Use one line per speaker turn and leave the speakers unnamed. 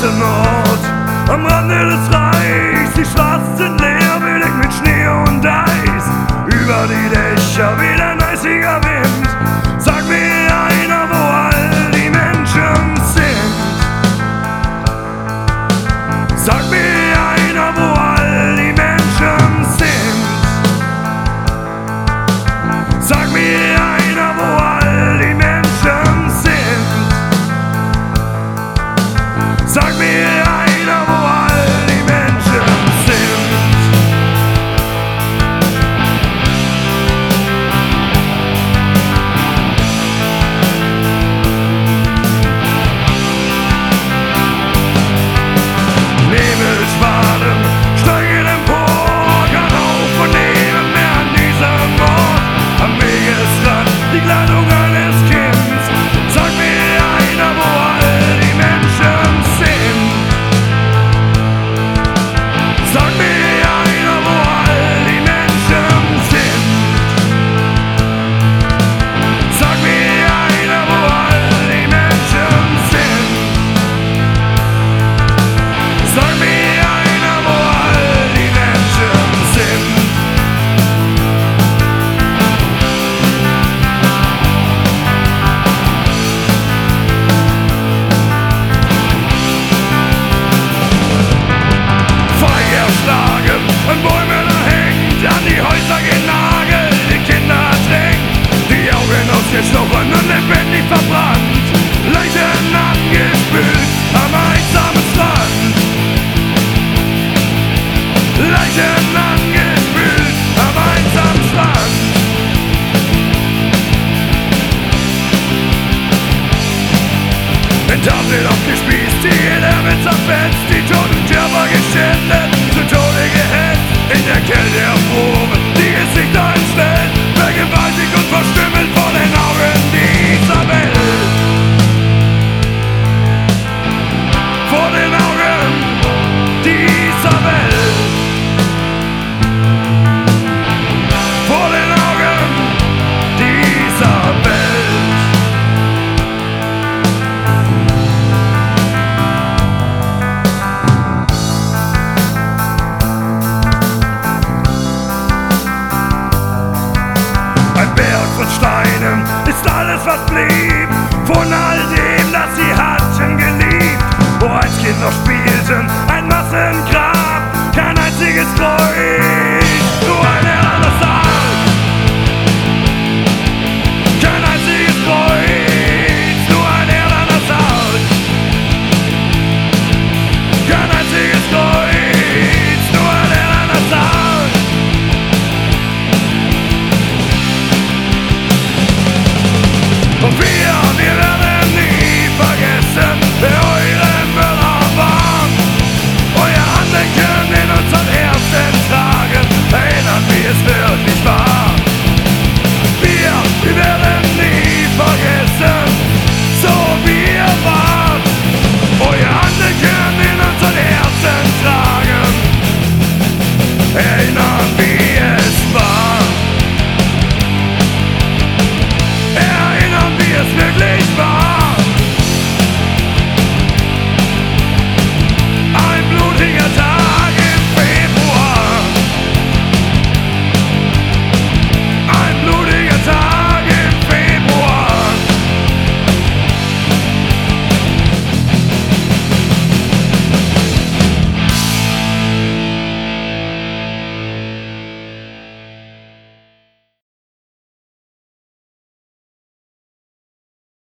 schwarzen Ort am Rande des Reichs. Die Straßen sind leer, bedeckt mit Schnee und Eis. Über die Dächer weht ein eisiger Wind. Sag mir einer, wo all die Menschen sind. Sag mir einer, wo all die Menschen sind. Sag mir einer, wo all die Menschen sind. Sag mir einer, wo all die Menschen sind. Nebelschwaden steigen empor, kann auf und neben mir an diesem Ort. Am Wegesrand die Kleidung eines Kindes. Sag mir einer, wo all die Menschen sind. Sag mir einer, wo all die Menschen sind. Sag mir einer, wo all die Menschen sind. Sag mir einer, wo all die Menschen sind. Feige erschlagen, an Bäumen erhängt, an die Häuser genagelt, die Kinder ertränkt, die Augen ausgestochen und lebendig verbrannt, Leichen abgespült am einsamen Strand. Leichen angespült am einsamen Strand. Enthauptet, aufgespießt, die Gedärme zerfetzt, die toten Körper geschändet, zu Tode gehetzt, in der Kälte erfroren, die Gesichter entstellt, vergewaltigt und verstümmelt vor den Augen dieser Welt. Vor den Augen dieser Welt. Vor den Augen dieser Welt. Ein Berg von Steinen ist alles, was blieb von all dem, das sie hatten geliebt. Wo als Kind noch spielten, ein Massengrab, kein einziges Kreuz.